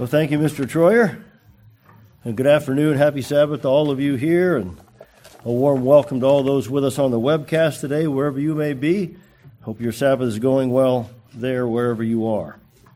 Well, thank you, Mr. Troyer, and good afternoon. Happy Sabbath to all of you here, and a warm welcome to all those with us on the webcast today, wherever you may be. Hope your Sabbath is going well there, wherever you are.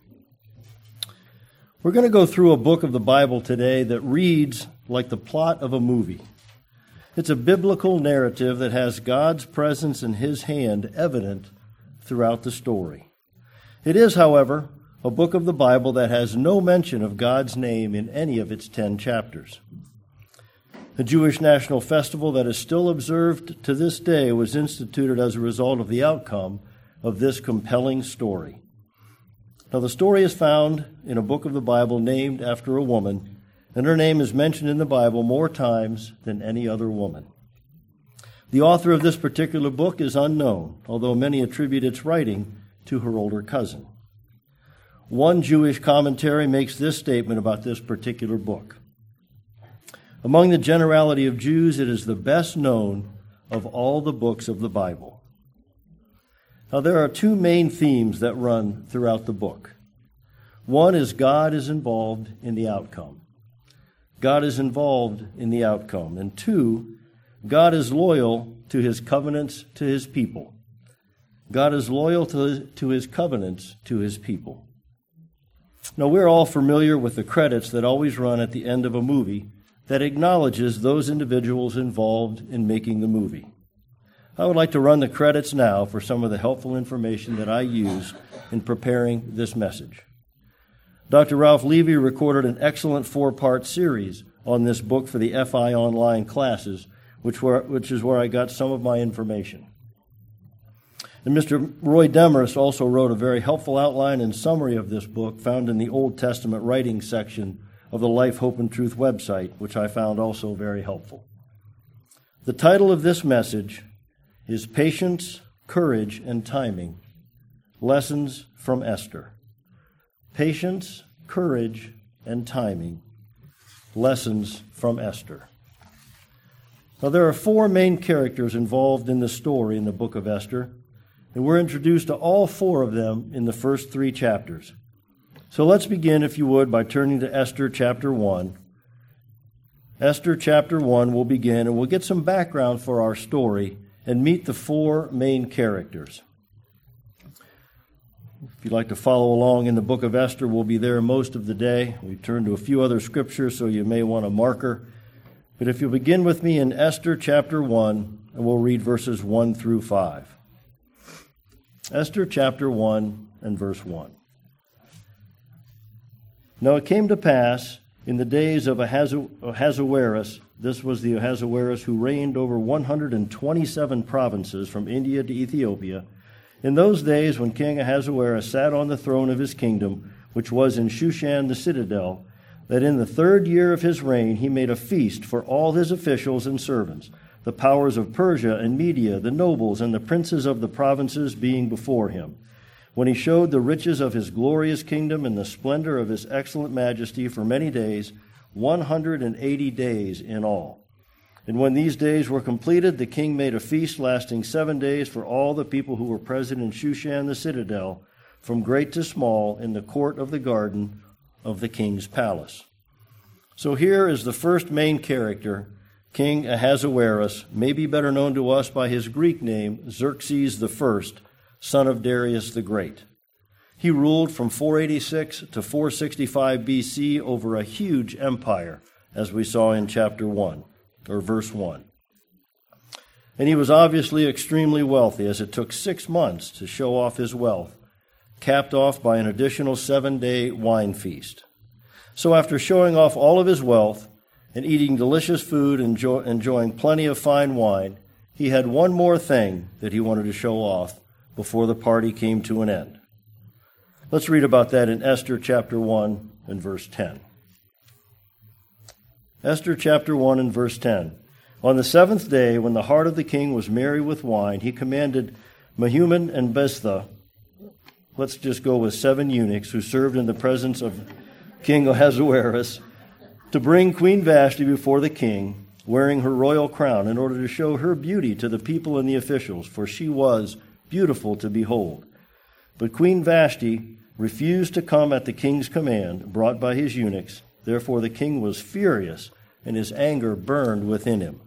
We're going to go through a book of the Bible today that reads like the plot of a movie. It's a biblical narrative that has God's presence and His hand evident throughout the story. It is, however, a book of the Bible that has no mention of God's name in any of its 10 chapters. The Jewish national festival that is still observed to this day was instituted as a result of the outcome of this compelling story. Now, the story is found in a book of the Bible named after a woman, and her name is mentioned in the Bible more times than any other woman. The author of this particular book is unknown, although many attribute its writing to her older cousin. One Jewish commentary makes this statement about this particular book. Among the generality of Jews, it is the best known of all the books of the Bible. Now, there are two main themes that run throughout the book. One is God is involved in the outcome. God is involved in the outcome. And two, God is loyal to His covenants to His people. God is loyal to His covenants to His people. Now, we're all familiar with the credits that always run at the end of a movie that acknowledges those individuals involved in making the movie. I would like to run the credits now for some of the helpful information that I used in preparing this message. Dr. Ralph Levy recorded an excellent 4-part series on this book for the FI online classes, which is where I got some of my information. And Mr. Roy Demarest also wrote a very helpful outline and summary of this book found in the Old Testament writing section of the Life, Hope, and Truth website, which I found also very helpful. The title of this message is Patience, Courage, and Timing, Lessons from Esther. Patience, Courage, and Timing, Lessons from Esther. Now, there are 4 main characters involved in the story in the book of Esther, and we're introduced to all 4 of them in the first 3 chapters. So let's begin, if you would, by turning to Esther chapter 1. Esther chapter 1 will begin, and we'll get some background for our story and meet the 4 main characters. If you'd like to follow along in the book of Esther, we'll be there most of the day. We turn to a few other scriptures, so you may want a marker. But if you'll begin with me in Esther chapter 1, and we'll read verses 1 through 5. Esther chapter 1 and verse 1. Now it came to pass in the days of Ahasuerus, this was the Ahasuerus who reigned over 127 provinces from India to Ethiopia, in those days when King Ahasuerus sat on the throne of his kingdom, which was in Shushan the citadel, that in the 3rd year of his reign he made a feast for all his officials and servants, the powers of Persia and Media, the nobles and the princes of the provinces being before him, when he showed the riches of his glorious kingdom and the splendor of his excellent majesty for many days, 180 days in all. And when these days were completed, the king made a feast lasting 7 days for all the people who were present in Shushan the citadel, from great to small, in the court of the garden of the king's palace. So here is the first main character, King Ahasuerus, maybe better known to us by his Greek name, Xerxes I, son of Darius the Great. He ruled from 486 to 465 BC over a huge empire, as we saw in chapter 1, or verse 1. And he was obviously extremely wealthy, as it took 6 months to show off his wealth, capped off by an additional 7-day wine feast. So after showing off all of his wealth and eating delicious food and enjoying plenty of fine wine, he had one more thing that he wanted to show off before the party came to an end. Let's read about that in Esther chapter 1 and verse 10. Esther chapter 1 and verse 10. On the 7th day, when the heart of the king was merry with wine, he commanded Mehuman and Biztha, let's just go with 7 eunuchs who served in the presence of King Ahasuerus, to bring Queen Vashti before the king, wearing her royal crown, in order to show her beauty to the people and the officials, for she was beautiful to behold. But Queen Vashti refused to come at the king's command brought by his eunuchs. Therefore the king was furious, and his anger burned within him.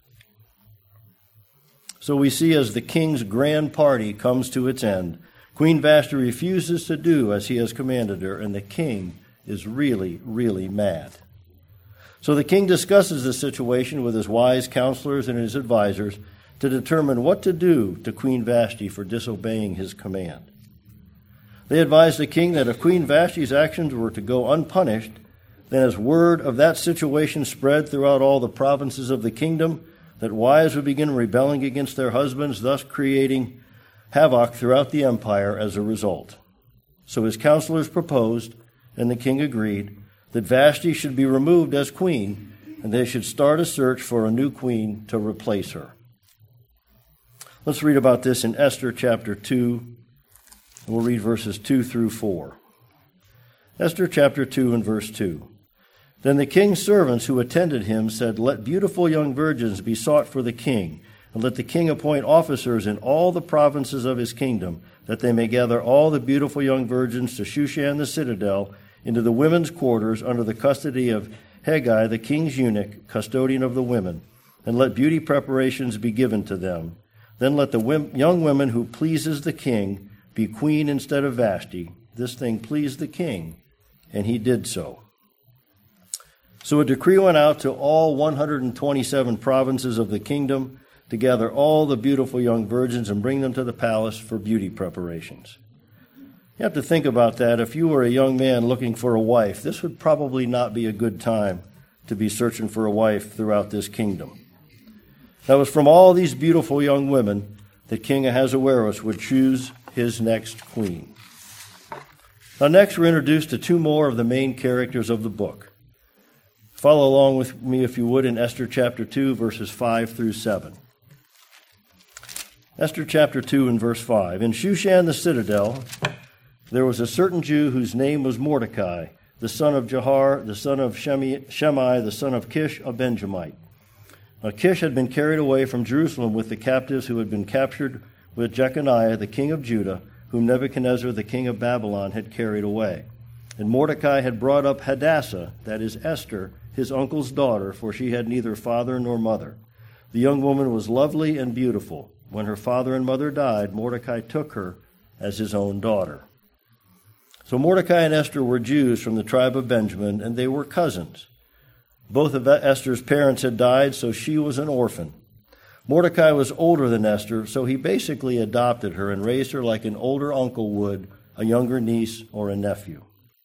So we see as the king's grand party comes to its end, Queen Vashti refuses to do as he has commanded her, and the king is really, really mad. So the king discusses the situation with his wise counselors and his advisors to determine what to do to Queen Vashti for disobeying his command. They advised the king that if Queen Vashti's actions were to go unpunished, then as word of that situation spread throughout all the provinces of the kingdom, that wives would begin rebelling against their husbands, thus creating havoc throughout the empire as a result. So his counselors proposed, and the king agreed, that Vashti should be removed as queen, and they should start a search for a new queen to replace her. Let's read about this in Esther chapter 2, and we'll read verses 2 through 4. Esther chapter 2 and verse 2. Then the king's servants who attended him said, "Let beautiful young virgins be sought for the king, and let the king appoint officers in all the provinces of his kingdom, that they may gather all the beautiful young virgins to Shushan the citadel, into the women's quarters under the custody of Hegai, the king's eunuch, custodian of the women, and let beauty preparations be given to them. Then let the young woman who pleases the king be queen instead of Vashti." This thing pleased the king, and he did so. So a decree went out to all 127 provinces of the kingdom to gather all the beautiful young virgins and bring them to the palace for beauty preparations. You have to think about that. If you were a young man looking for a wife, this would probably not be a good time to be searching for a wife throughout this kingdom. That was from all these beautiful young women that King Ahasuerus would choose his next queen. Now next we're introduced to two more of the main characters of the book. Follow along with me, if you would, in Esther chapter 2, verses 5 through 7. Esther chapter 2 and verse 5. In Shushan the citadel, there was a certain Jew whose name was Mordecai, the son of Jahar, the son of Shemai, the son of Kish, a Benjamite. Now Kish had been carried away from Jerusalem with the captives who had been captured with Jeconiah, the king of Judah, whom Nebuchadnezzar, the king of Babylon, had carried away. And Mordecai had brought up Hadassah, that is Esther, his uncle's daughter, for she had neither father nor mother. The young woman was lovely and beautiful. When her father and mother died, Mordecai took her as his own daughter. So Mordecai and Esther were Jews from the tribe of Benjamin, and they were cousins. Both of Esther's parents had died, so she was an orphan. Mordecai was older than Esther, so he basically adopted her and raised her like an older uncle would a younger niece or a nephew.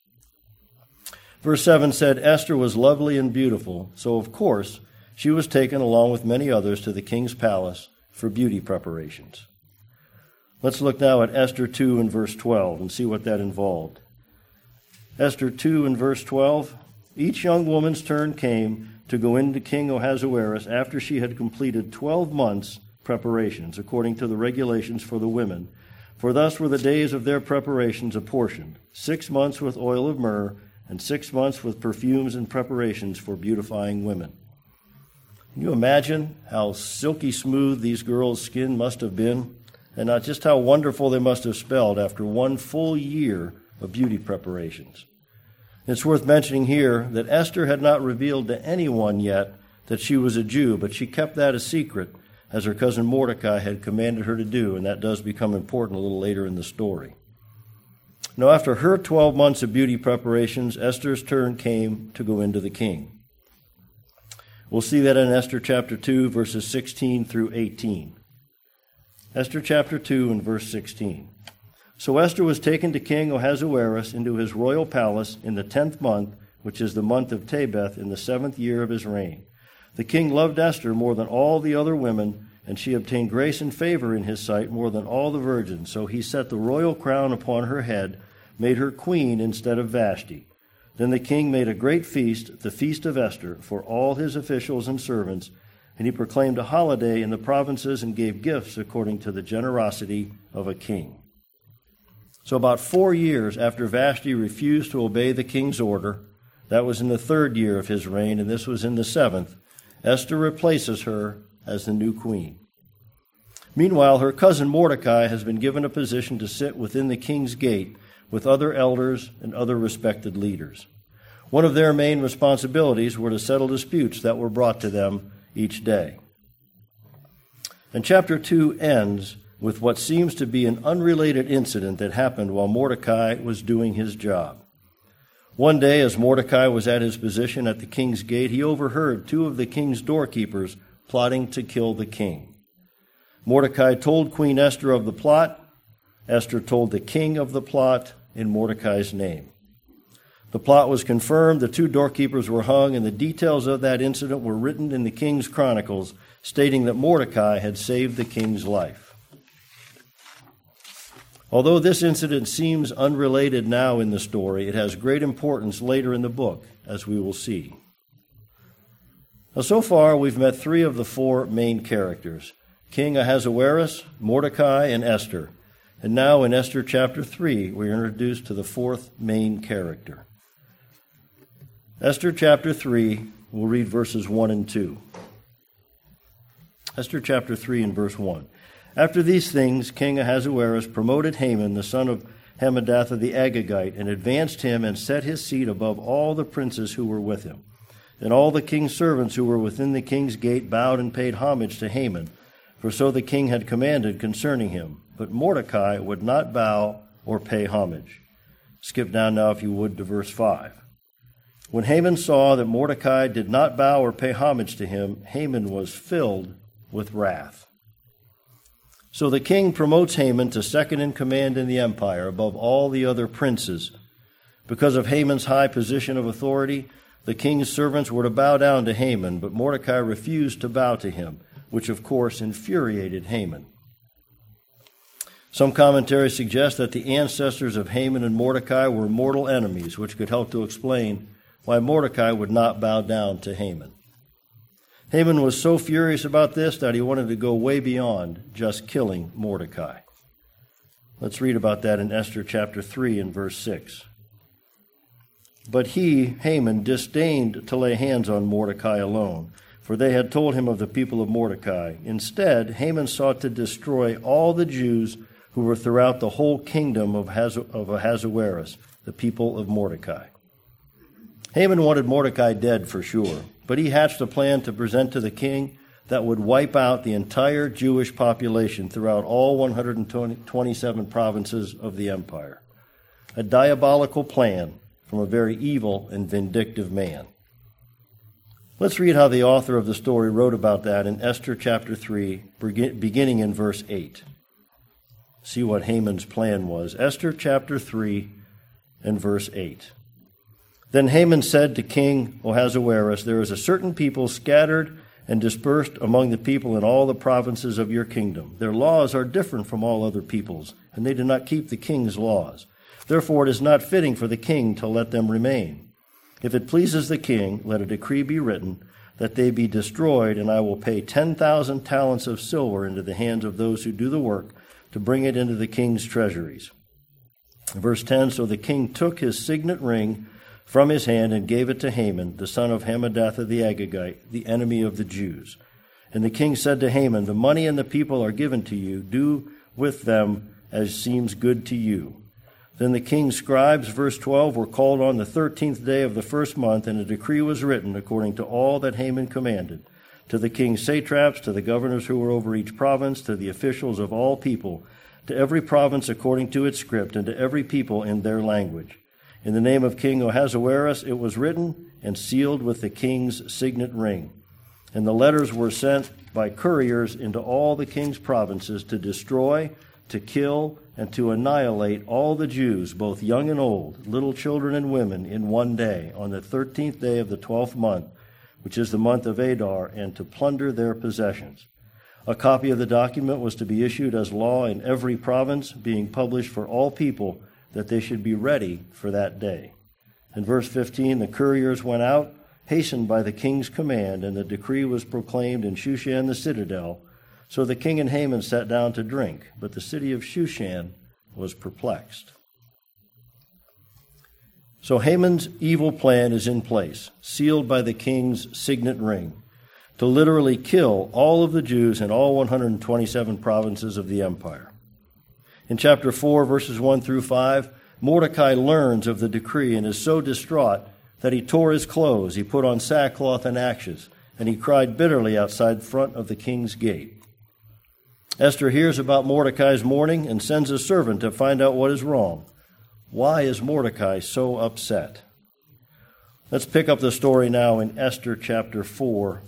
Verse 7 said, Esther was lovely and beautiful, so of course she was taken along with many others to the king's palace for beauty preparations. Let's look now at Esther 2 and verse 12 and see what that involved. Esther 2 and verse 12, each young woman's turn came to go into King Ahasuerus after she had completed 12 months' preparations, according to the regulations for the women. For thus were the days of their preparations apportioned, 6 months with oil of myrrh, and 6 months with perfumes and preparations for beautifying women. Can you imagine how silky smooth these girls' skin must have been, and not just how wonderful they must have smelled after 1 full year of beauty preparations? It's worth mentioning here that Esther had not revealed to anyone yet that she was a Jew, but she kept that a secret, as her cousin Mordecai had commanded her to do, and that does become important a little later in the story. Now, after her 12 months of beauty preparations, Esther's turn came to go into the king. We'll see that in Esther chapter 2, verses 16 through 18. Esther chapter 2 and verse 16. So Esther was taken to King Ahasuerus into his royal palace in the 10th month, which is the month of Tebeth, in the 7th year of his reign. The king loved Esther more than all the other women, and she obtained grace and favor in his sight more than all the virgins. So he set the royal crown upon her head, made her queen instead of Vashti. Then the king made a great feast, the feast of Esther, for all his officials and servants, and he proclaimed a holiday in the provinces and gave gifts according to the generosity of a king. So about 4 years after Vashti refused to obey the king's order, that was in the 3rd year of his reign, and this was in the 7th, Esther replaces her as the new queen. Meanwhile, her cousin Mordecai has been given a position to sit within the king's gate, with other elders and other respected leaders. One of their main responsibilities were to settle disputes that were brought to them each day. And chapter 2 ends with what seems to be an unrelated incident that happened while Mordecai was doing his job. One day, as Mordecai was at his position at the king's gate, he overheard two of the king's doorkeepers plotting to kill the king. Mordecai told Queen Esther of the plot. Esther told the king of the plot in Mordecai's name. The plot was confirmed, the two doorkeepers were hung, and the details of that incident were written in the king's chronicles, stating that Mordecai had saved the king's life. Although this incident seems unrelated now in the story, it has great importance later in the book, as we will see. Now, so far, we've met three of the four main characters, King Ahasuerus, Mordecai, and Esther. And now in Esther chapter 3, we are introduced to the fourth main character. Esther chapter 3, we'll read verses 1 and 2. Esther chapter 3 and verse 1. After these things, King Ahasuerus promoted Haman, the son of Hammedatha the Agagite, and advanced him and set his seat above all the princes who were with him. And all the king's servants who were within the king's gate bowed and paid homage to Haman, for so the king had commanded concerning him. But Mordecai would not bow or pay homage. Skip down now, if you would, to verse 5. When Haman saw that Mordecai did not bow or pay homage to him, Haman was filled with wrath. So the king promotes Haman to second in command in the empire above all the other princes. Because of Haman's high position of authority, the king's servants were to bow down to Haman, but Mordecai refused to bow to him, which of course infuriated Haman. Some commentaries suggest that the ancestors of Haman and Mordecai were mortal enemies, which could help to explain why Mordecai would not bow down to Haman. Haman was so furious about this that he wanted to go way beyond just killing Mordecai. Let's read about that in Esther chapter 3 and verse 6. But he, Haman, disdained to lay hands on Mordecai alone, for they had told him of the people of Mordecai. Instead, Haman sought to destroy all the Jews who were throughout the whole kingdom of Ahasuerus, the people of Mordecai. Haman wanted Mordecai dead for sure, but he hatched a plan to present to the king that would wipe out the entire Jewish population throughout all 127 provinces of the empire. A diabolical plan from a very evil and vindictive man. Let's read how the author of the story wrote about that in Esther chapter 3, beginning in verse 8. See what Haman's plan was. Esther chapter 3 and verse 8. Then Haman said to King Ahasuerus, "There is a certain people scattered and dispersed among the people in all the provinces of your kingdom. Their laws are different from all other peoples, and they do not keep the king's laws. Therefore it is not fitting for the king to let them remain. If it pleases the king, let a decree be written that they be destroyed, and I will pay 10,000 talents of silver into the hands of those who do the work to bring it into the king's treasuries." Verse 10, so the king took his signet ring from his hand and gave it to Haman, the son of Hammedatha the Agagite, the enemy of the Jews. And the king said to Haman, "The money and the people are given to you. Do with them as seems good to you." Then the king's scribes, verse 12, were called on the 13th day of the first month, and a decree was written according to all that Haman commanded, to the king's satraps, to the governors who were over each province, to the officials of all people, to every province according to its script, and to every people in their language. In the name of King Ahasuerus it was written and sealed with the king's signet ring. And the letters were sent by couriers into all the king's provinces to destroy, to kill, and to annihilate all the Jews, both young and old, little children and women, in one day, on the 13th day of the 12th month, which is the month of Adar, and to plunder their possessions. A copy of the document was to be issued as law in every province, being published for all people, that they should be ready for that day. In verse 15, the couriers went out, hastened by the king's command, and the decree was proclaimed in Shushan the citadel. So the king and Haman sat down to drink, but the city of Shushan was perplexed. So Haman's evil plan is in place, sealed by the king's signet ring, to literally kill all of the Jews in all 127 provinces of the empire. In chapter 4, verses 1 through 5, Mordecai learns of the decree and is so distraught that he tore his clothes, he put on sackcloth and ashes, and he cried bitterly outside front of the king's gate. Esther hears about Mordecai's mourning and sends a servant to find out what is wrong. Why is Mordecai so upset? Let's pick up the story now in Esther chapter 4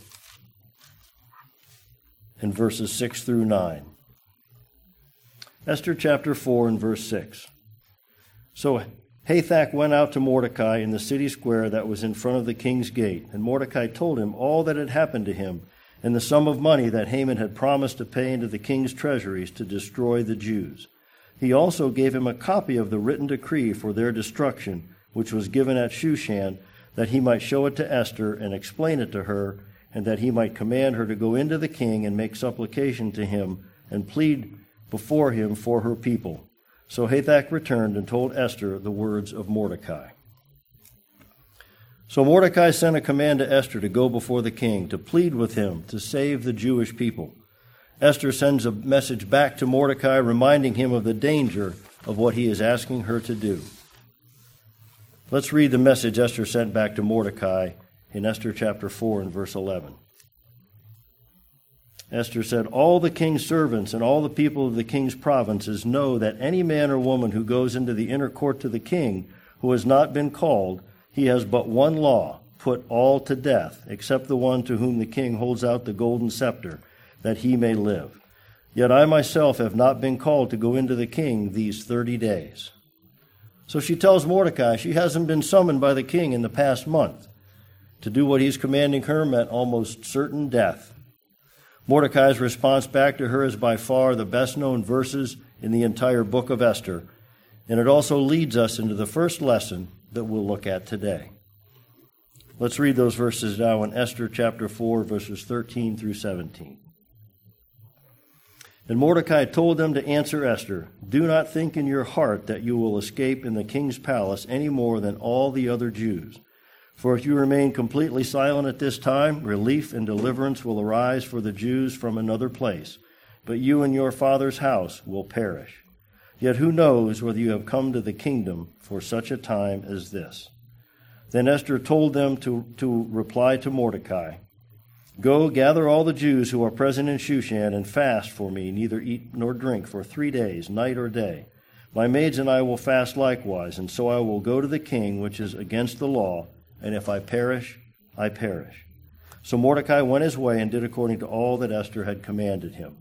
and verses 6 through 9. Esther chapter 4 and verse 6. So Hathach went out to Mordecai in the city square that was in front of the king's gate, and Mordecai told him all that had happened to him and the sum of money that Haman had promised to pay into the king's treasuries to destroy the Jews. He also gave him a copy of the written decree for their destruction, which was given at Shushan, that he might show it to Esther and explain it to her, and that he might command her to go into the king and make supplication to him and plead before him for her people. So Hathach returned and told Esther the words of Mordecai. So Mordecai sent a command to Esther to go before the king, to plead with him to save the Jewish people. Esther sends a message back to Mordecai, reminding him of the danger of what he is asking her to do. Let's read the message Esther sent back to Mordecai in Esther chapter 4 and verse 11. Esther said, "All the king's servants and all the people of the king's provinces know that any man or woman who goes into the inner court to the king who has not been called, he has but one law, put all to death, except the one to whom the king holds out the golden scepter, that he may live. Yet I myself have not been called to go into the king these 30 days. So she tells Mordecai she hasn't been summoned by the king in the past month. To do what he's commanding her meant almost certain death. Mordecai's response back to her is by far the best-known verses in the entire book of Esther, and it also leads us into the first lesson that we'll look at today. Let's read those verses now in Esther chapter 4, verses 13 through 17. And Mordecai told them to answer Esther, "Do not think in your heart that you will escape in the king's palace any more than all the other Jews. For if you remain completely silent at this time, relief and deliverance will arise for the Jews from another place, but you and your father's house will perish. Yet who knows whether you have come to the kingdom for such a time as this?" Then Esther told them to reply to Mordecai, "Go, gather all the Jews who are present in Shushan and fast for me, neither eat nor drink for 3 days, night or day. My maids and I will fast likewise, and so I will go to the king, which is against the law, and if I perish, I perish." So Mordecai went his way and did according to all that Esther had commanded him.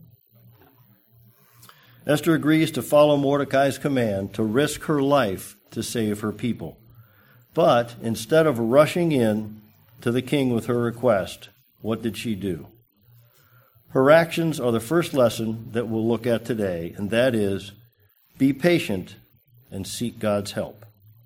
Esther agrees to follow Mordecai's command to risk her life to save her people. But instead of rushing in to the king with her request, what did she do? Her actions are the first lesson that we'll look at today, and that is, be patient and seek God's help.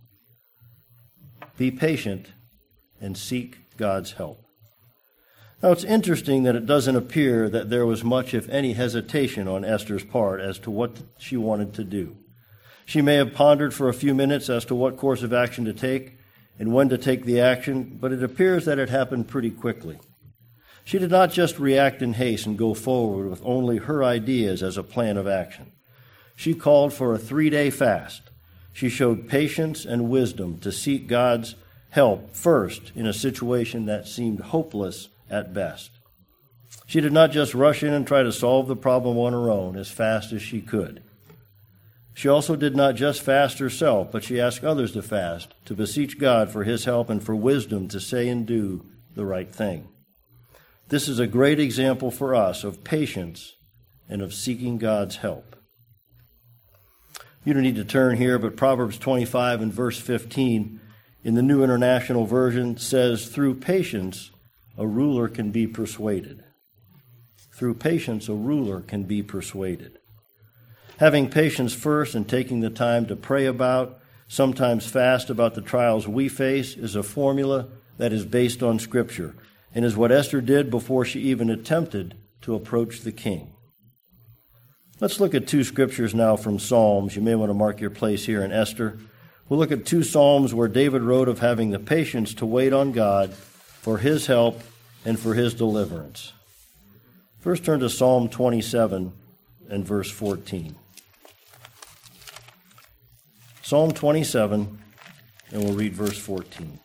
Be patient and seek God's help. Now, it's interesting that it doesn't appear that there was much, if any, hesitation on Esther's part as to what she wanted to do. She may have pondered for a few minutes as to what course of action to take and when to take the action, but it appears that it happened pretty quickly. She did not just react in haste and go forward with only her ideas as a plan of action. She called for a 3-day fast. She showed patience and wisdom to seek God's help first in a situation that seemed hopeless at best. She did not just rush in and try to solve the problem on her own as fast as she could. She also did not just fast herself, but she asked others to fast, to beseech God for his help and for wisdom to say and do the right thing. This is a great example for us of patience and of seeking God's help. You don't need to turn here, but Proverbs 25 and verse 15 in the New International Version says, "Through patience, a ruler can be persuaded." Through patience, a ruler can be persuaded. Having patience first and taking the time to pray about, sometimes fast about the trials we face, is a formula that is based on Scripture and is what Esther did before she even attempted to approach the king. Let's look at 2 scriptures now from Psalms. You may want to mark your place here in Esther. We'll look at 2 Psalms where David wrote of having the patience to wait on God for his help and for his deliverance. First, turn to Psalm 27 and verse 14. Psalm 27, and we'll read verse 14.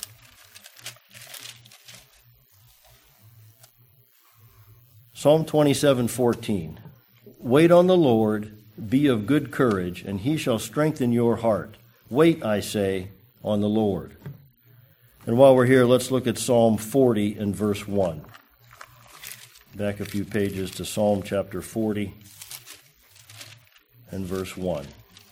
Psalm 27:14. Wait on the Lord, be of good courage, and he shall strengthen your heart. Wait, I say, on the Lord. And while we're here, let's look at Psalm 40 and verse 1. Back a few pages to Psalm chapter 40 and verse 1.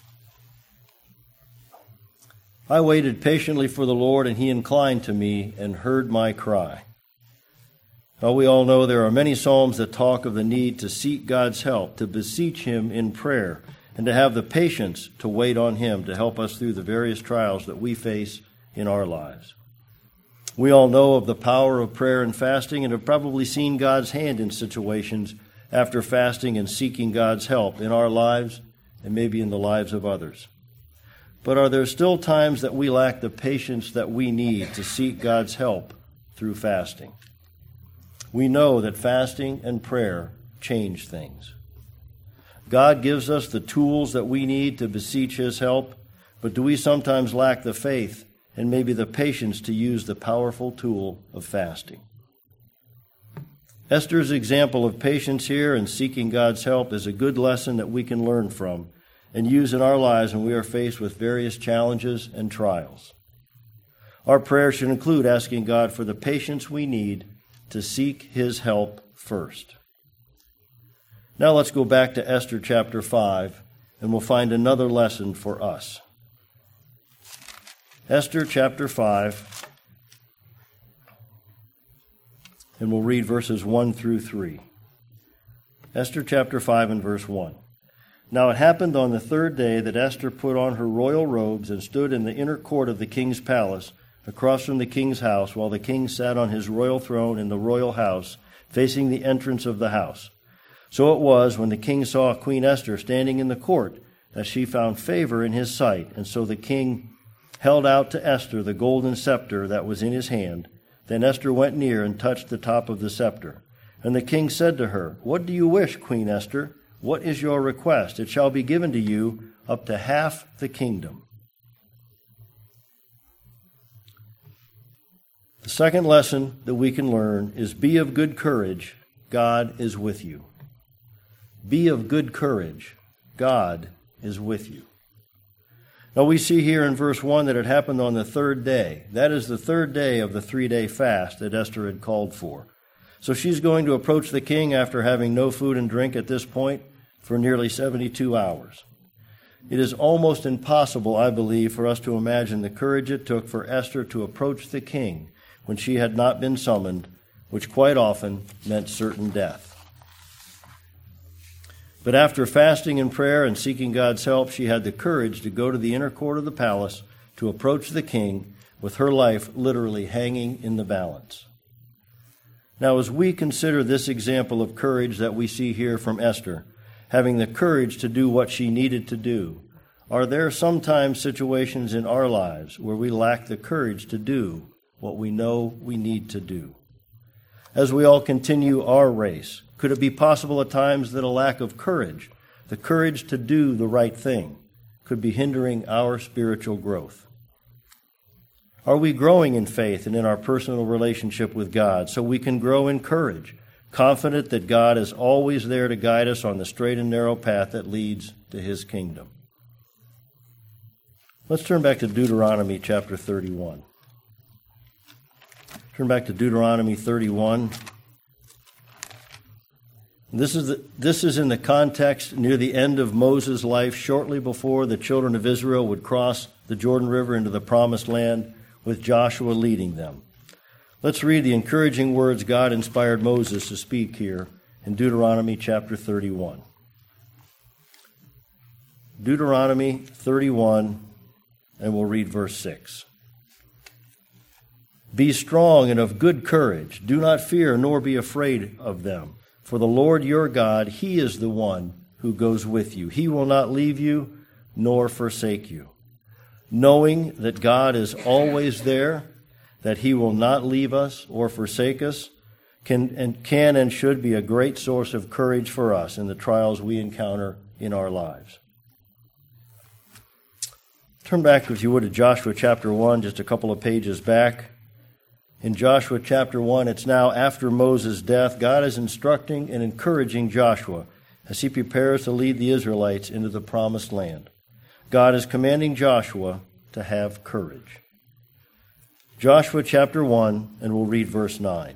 I waited patiently for the Lord, and he inclined to me and heard my cry. Well, we all know there are many psalms that talk of the need to seek God's help, to beseech him in prayer, and to have the patience to wait on him to help us through the various trials that we face in our lives. We all know of the power of prayer and fasting and have probably seen God's hand in situations after fasting and seeking God's help in our lives and maybe in the lives of others. But are there still times that we lack the patience that we need to seek God's help through fasting? We know that fasting and prayer change things. God gives us the tools that we need to beseech his help, but do we sometimes lack the faith and maybe the patience to use the powerful tool of fasting? Esther's example of patience here and seeking God's help is a good lesson that we can learn from and use in our lives when we are faced with various challenges and trials. Our prayer should include asking God for the patience we need to seek his help first. Now let's go back to Esther chapter 5, and we'll find another lesson for us. Esther chapter 5, and we'll read verses 1 through 3. Esther chapter 5 and verse 1. Now it happened on the third day that Esther put on her royal robes and stood in the inner court of the king's palace, across from the king's house, while the king sat on his royal throne in the royal house, facing the entrance of the house. So it was, when the king saw Queen Esther standing in the court, that she found favor in his sight. And so the king held out to Esther the golden scepter that was in his hand. Then Esther went near and touched the top of the scepter. And the king said to her, "What do you wish, Queen Esther? What is your request? It shall be given to you up to half the kingdom." The second lesson that we can learn is be of good courage, God is with you. Be of good courage, God is with you. Now we see here in verse 1 that it happened on the third day. That is the third day of the 3-day fast that Esther had called for. So she's going to approach the king after having no food and drink at this point for nearly 72 hours. It is almost impossible, I believe, for us to imagine the courage it took for Esther to approach the king when she had not been summoned, which quite often meant certain death. But after fasting and prayer and seeking God's help, she had the courage to go to the inner court of the palace to approach the king with her life literally hanging in the balance. Now, as we consider this example of courage that we see here from Esther, having the courage to do what she needed to do, are there sometimes situations in our lives where we lack the courage to do what we know we need to do? As we all continue our race, could it be possible at times that a lack of courage, the courage to do the right thing, could be hindering our spiritual growth? Are we growing in faith and in our personal relationship with God so we can grow in courage, confident that God is always there to guide us on the straight and narrow path that leads to his kingdom? Let's turn back to Deuteronomy chapter 31. Turn back to Deuteronomy 31. This is in the context near the end of Moses' life, shortly before the children of Israel would cross the Jordan River into the Promised Land, with Joshua leading them. Let's read the encouraging words God inspired Moses to speak here in Deuteronomy chapter 31. Deuteronomy 31, and we'll read verse 6. Be strong and of good courage. Do not fear nor be afraid of them. For the Lord your God, he is the one who goes with you. He will not leave you nor forsake you. Knowing that God is always there, that he will not leave us or forsake us, can and should be a great source of courage for us in the trials we encounter in our lives. Turn back, if you would, to Joshua chapter 1, just a couple of pages back. In Joshua chapter 1, it's now after Moses' death. God is instructing and encouraging Joshua as he prepares to lead the Israelites into the promised land. God is commanding Joshua to have courage. Joshua chapter 1, and we'll read verse 9.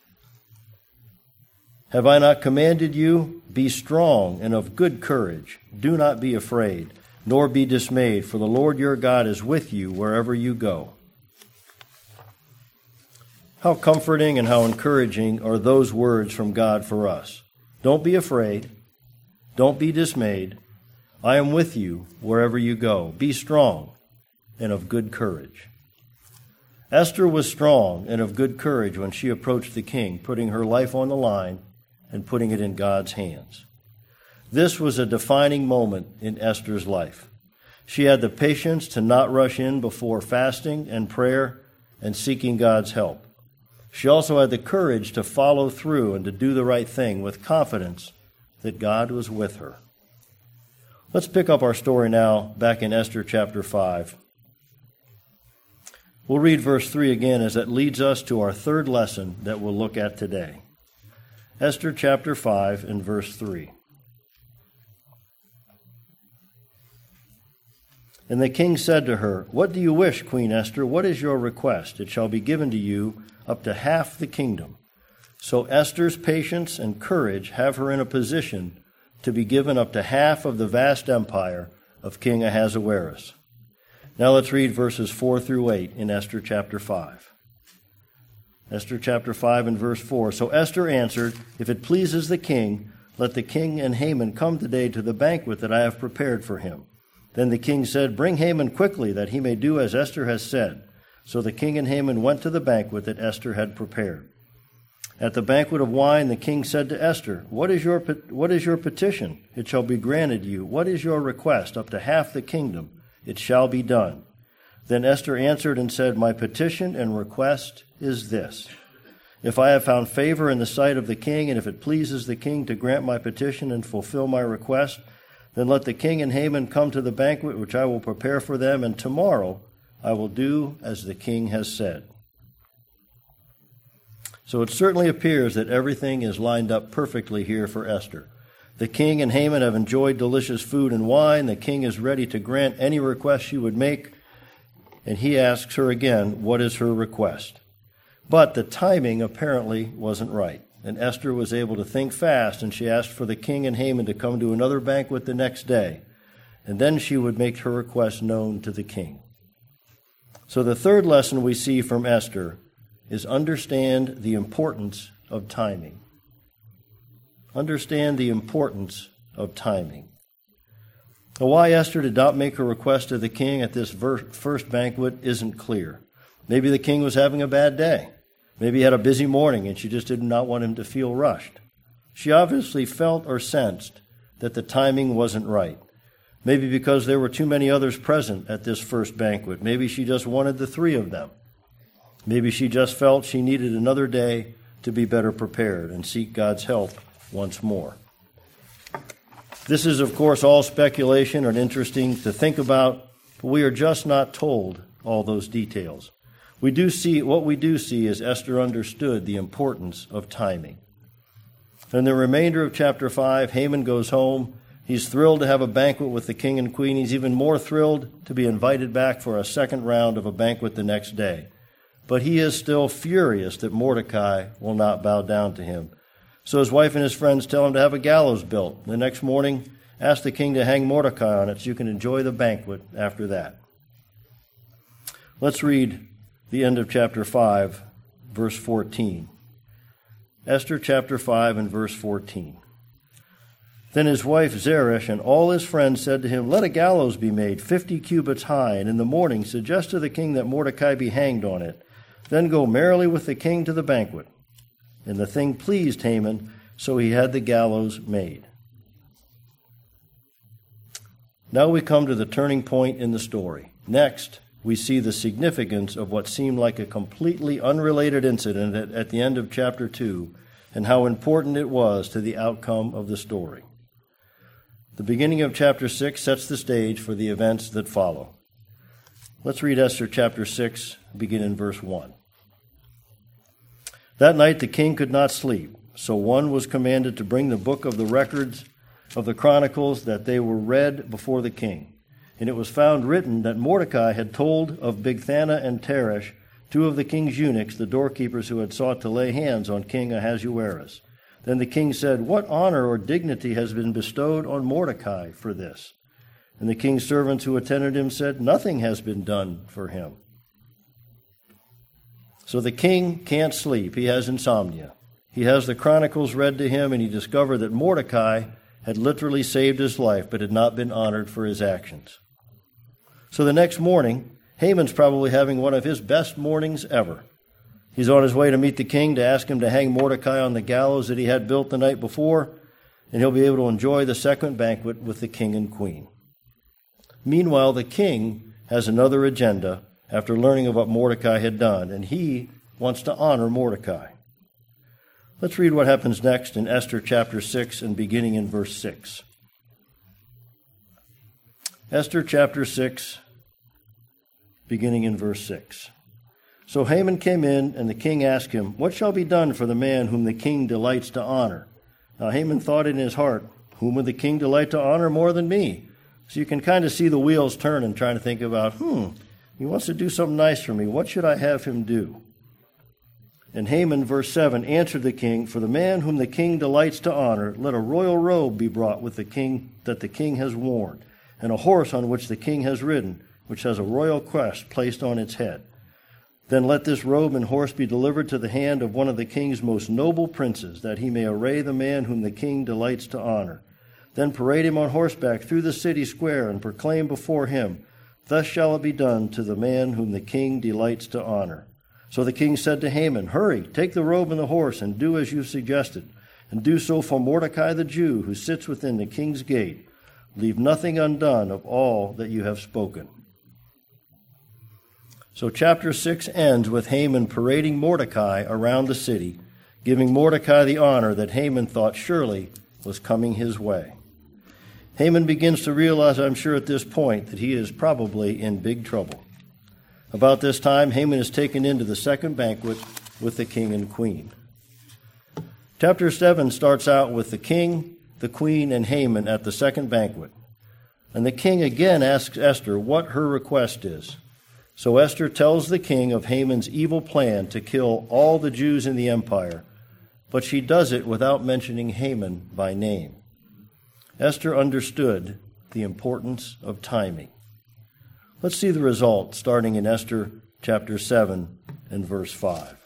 Have I not commanded you? Be strong and of good courage. Do not be afraid, nor be dismayed, for the Lord your God is with you wherever you go. How comforting and how encouraging are those words from God for us. Don't be afraid. Don't be dismayed. I am with you wherever you go. Be strong and of good courage. Esther was strong and of good courage when she approached the king, putting her life on the line and putting it in God's hands. This was a defining moment in Esther's life. She had the patience to not rush in before fasting and prayer and seeking God's help. She also had the courage to follow through and to do the right thing with confidence that God was with her. Let's pick up our story now back in Esther chapter 5. We'll read verse 3 again as that leads us to our third lesson that we'll look at today. Esther chapter 5 and verse 3. And the king said to her, What do you wish, Queen Esther? What is your request? It shall be given to you up to half the kingdom. So Esther's patience and courage have her in a position to be given up to half of the vast empire of King Ahasuerus. Now let's read verses 4 through 8 in Esther chapter 5. Esther chapter 5 and verse 4. So Esther answered, If it pleases the king, let the king and Haman come today to the banquet that I have prepared for him. Then the king said, Bring Haman quickly, that he may do as Esther has said. So the king and Haman went to the banquet that Esther had prepared. At the banquet of wine, the king said to Esther, What is your petition? It shall be granted you. What is your request? Up to half the kingdom. It shall be done. Then Esther answered and said, My petition and request is this. If I have found favor in the sight of the king, and if it pleases the king to grant my petition and fulfill my request, then let the king and Haman come to the banquet which I will prepare for them, and tomorrow I will do as the king has said. So it certainly appears that everything is lined up perfectly here for Esther. The king and Haman have enjoyed delicious food and wine. The king is ready to grant any request she would make. And he asks her again, what is her request? But the timing apparently wasn't right. And Esther was able to think fast, and she asked for the king and Haman to come to another banquet the next day. And then she would make her request known to the king. So the third lesson we see from Esther is understand the importance of timing. Understand the importance of timing. Now, why Esther did not make her request to the king at this first banquet isn't clear. Maybe the king was having a bad day. Maybe he had a busy morning and she just did not want him to feel rushed. She obviously felt or sensed that the timing wasn't right. Maybe because there were too many others present at this first banquet. Maybe she just wanted the three of them. Maybe she just felt she needed another day to be better prepared and seek God's help once more. This is, of course, all speculation and interesting to think about, but we are just not told all those details. What we do see is Esther understood the importance of timing. In the remainder of chapter 5, Haman goes home. He's thrilled to have a banquet with the king and queen. He's even more thrilled to be invited back for a second round of a banquet the next day. But he is still furious that Mordecai will not bow down to him. So his wife and his friends tell him to have a gallows built. The next morning, ask the king to hang Mordecai on it so you can enjoy the banquet after that. Let's read the end of chapter 5, verse 14. Esther chapter 5 and verse 14. Then his wife Zeresh and all his friends said to him, Let a gallows be made 50 cubits high, and in the morning suggest to the king that Mordecai be hanged on it. Then go merrily with the king to the banquet. And the thing pleased Haman, so he had the gallows made. Now we come to the turning point in the story. Next, we see the significance of what seemed like a completely unrelated incident at the end of chapter 2, and how important it was to the outcome of the story. The beginning of chapter 6 sets the stage for the events that follow. Let's read Esther chapter 6, begin in verse 1. That night the king could not sleep, so one was commanded to bring the book of the records of the Chronicles, that they were read before the king. And it was found written that Mordecai had told of Bigthana and Teresh, two of the king's eunuchs, the doorkeepers who had sought to lay hands on King Ahasuerus. Then the king said, "What honor or dignity has been bestowed on Mordecai for this?" And the king's servants who attended him said, "Nothing has been done for him." So the king can't sleep. He has insomnia. He has the Chronicles read to him, and he discovered that Mordecai had literally saved his life, but had not been honored for his actions. So the next morning, Haman's probably having one of his best mornings ever. He's on his way to meet the king to ask him to hang Mordecai on the gallows that he had built the night before, and he'll be able to enjoy the second banquet with the king and queen. Meanwhile, the king has another agenda after learning of what Mordecai had done, and he wants to honor Mordecai. Let's read what happens next in Esther chapter 6 and beginning in verse 6. Esther chapter 6, beginning in verse 6. So Haman came in, and the king asked him, "What shall be done for the man whom the king delights to honor?" Now Haman thought in his heart, "Whom would the king delight to honor more than me?" So you can kind of see the wheels turning, trying to think about, he wants to do something nice for me. What should I have him do? And Haman, verse 7, answered the king, "For the man whom the king delights to honor, let a royal robe be brought with the king that the king has worn, and a horse on which the king has ridden, which has a royal crest placed on its head. Then let this robe and horse be delivered to the hand of one of the king's most noble princes, that he may array the man whom the king delights to honor. Then parade him on horseback through the city square, and proclaim before him, 'Thus shall it be done to the man whom the king delights to honor.'" So the king said to Haman, "Hurry, take the robe and the horse, and do as you suggested, and do so for Mordecai the Jew, who sits within the king's gate. Leave nothing undone of all that you have spoken." So chapter 6 ends with Haman parading Mordecai around the city, giving Mordecai the honor that Haman thought surely was coming his way. Haman begins to realize, I'm sure at this point, that he is probably in big trouble. About this time, Haman is taken into the second banquet with the king and queen. Chapter 7 starts out with the king, the queen, and Haman at the second banquet. And the king again asks Esther what her request is. So Esther tells the king of Haman's evil plan to kill all the Jews in the empire, but she does it without mentioning Haman by name. Esther understood the importance of timing. Let's see the result starting in Esther chapter 7 and verse 5.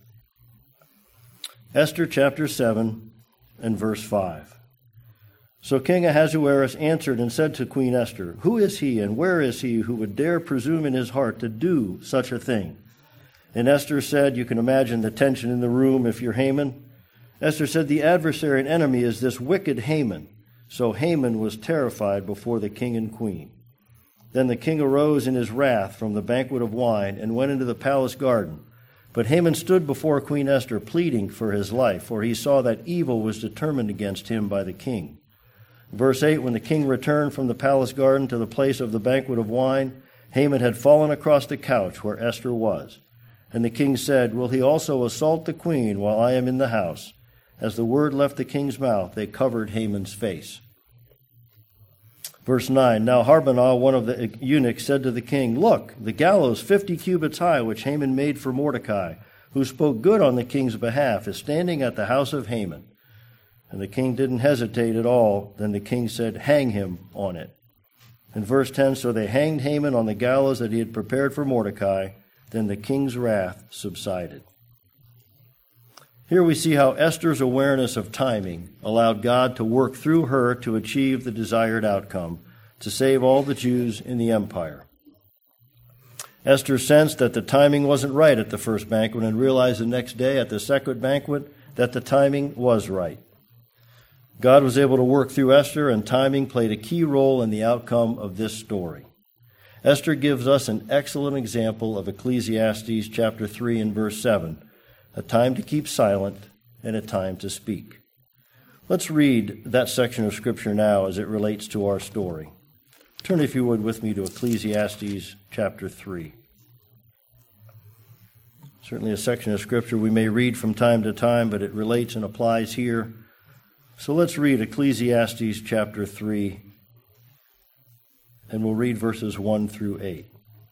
Esther chapter 7 and verse 5. So King Ahasuerus answered and said to Queen Esther, "Who is he and where is he who would dare presume in his heart to do such a thing?" And Esther said, you can imagine the tension in the room if you're Haman. Esther said, "The adversary and enemy is this wicked Haman." So Haman was terrified before the king and queen. Then the king arose in his wrath from the banquet of wine and went into the palace garden. But Haman stood before Queen Esther, pleading for his life, for he saw that evil was determined against him by the king. Verse 8, when the king returned from the palace garden to the place of the banquet of wine, Haman had fallen across the couch where Esther was. And the king said, "Will he also assault the queen while I am in the house?" As the word left the king's mouth, they covered Haman's face. Verse 9, now Harbonah, one of the eunuchs, said to the king, "Look, the gallows 50 cubits high, which Haman made for Mordecai, who spoke good on the king's behalf, is standing at the house of Haman." And the king didn't hesitate at all. Then the king said, "Hang him on it." In verse 10, so they hanged Haman on the gallows that he had prepared for Mordecai. Then the king's wrath subsided. Here we see how Esther's awareness of timing allowed God to work through her to achieve the desired outcome, to save all the Jews in the empire. Esther sensed that the timing wasn't right at the first banquet and realized the next day at the second banquet that the timing was right. God was able to work through Esther, and timing played a key role in the outcome of this story. Esther gives us an excellent example of Ecclesiastes chapter 3 and verse 7, a time to keep silent and a time to speak. Let's read that section of Scripture now as it relates to our story. Turn, if you would, with me to Ecclesiastes chapter 3. Certainly a section of Scripture we may read from time to time, but it relates and applies here. So let's read Ecclesiastes chapter 3, and we'll read verses 1 through 8.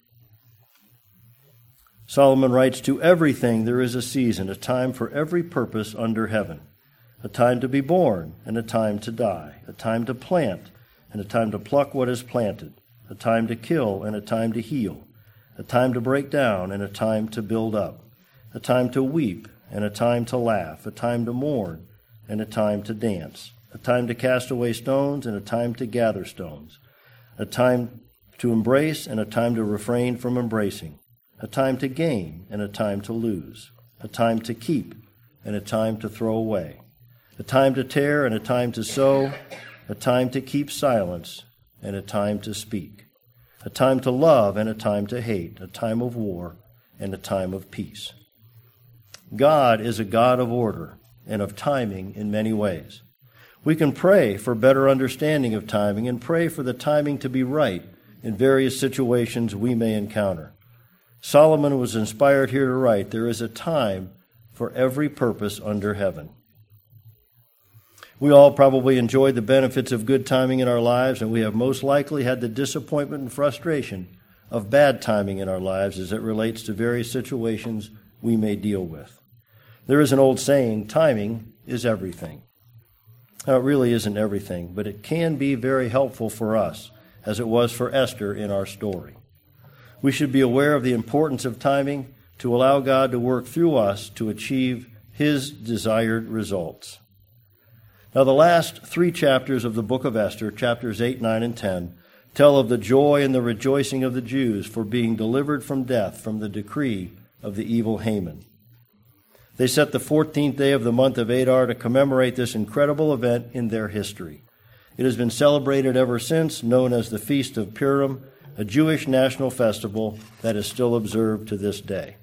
Solomon writes, "To everything there is a season, a time for every purpose under heaven, a time to be born and a time to die, a time to plant and a time to pluck what is planted, a time to kill and a time to heal, a time to break down and a time to build up, a time to weep and a time to laugh, a time to mourn and a time to dance, a time to cast away stones and a time to gather stones, a time to embrace and a time to refrain from embracing, a time to gain and a time to lose, a time to keep and a time to throw away, a time to tear and a time to sow, a time to keep silence and a time to speak, a time to love and a time to hate, a time of war and a time of peace." God is a God of order and of timing in many ways. We can pray for better understanding of timing and pray for the timing to be right in various situations we may encounter. Solomon was inspired here to write, "There is a time for every purpose under heaven." We all probably enjoyed the benefits of good timing in our lives, and we have most likely had the disappointment and frustration of bad timing in our lives as it relates to various situations we may deal with. There is an old saying, timing is everything. Now, it really isn't everything, but it can be very helpful for us, as it was for Esther in our story. We should be aware of the importance of timing to allow God to work through us to achieve His desired results. Now, the last 3 chapters of the book of Esther, chapters 8, 9, and 10, tell of the joy and the rejoicing of the Jews for being delivered from death from the decree of the evil Haman. They set the 14th day of the month of Adar to commemorate this incredible event in their history. It has been celebrated ever since, known as the Feast of Purim, a Jewish national festival that is still observed to this day.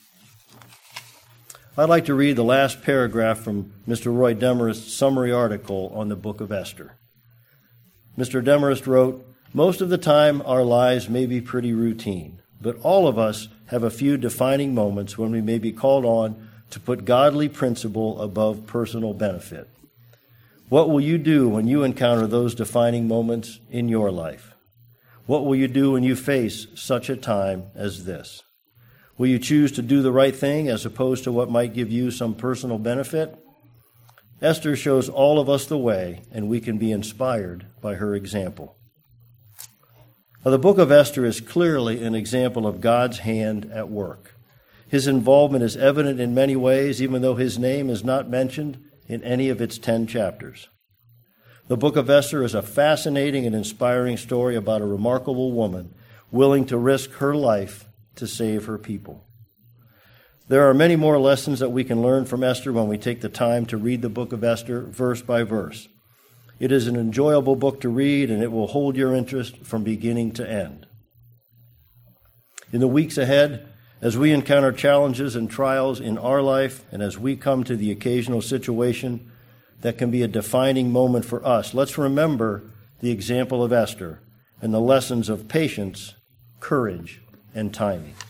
I'd like to read the last paragraph from Mr. Roy Demarest's summary article on the book of Esther. Mr. Demarest wrote, "Most of the time our lives may be pretty routine, but all of us have a few defining moments when we may be called on to put godly principle above personal benefit. What will you do when you encounter those defining moments in your life? What will you do when you face such a time as this? Will you choose to do the right thing as opposed to what might give you some personal benefit? Esther shows all of us the way, and we can be inspired by her example." Now, the book of Esther is clearly an example of God's hand at work. His involvement is evident in many ways, even though his name is not mentioned in any of its 10 chapters. The book of Esther is a fascinating and inspiring story about a remarkable woman willing to risk her life to save her people. There are many more lessons that we can learn from Esther when we take the time to read the book of Esther verse by verse. It is an enjoyable book to read, and it will hold your interest from beginning to end. In the weeks ahead, as we encounter challenges and trials in our life, and as we come to the occasional situation that can be a defining moment for us, let's remember the example of Esther and the lessons of patience, courage, and timing.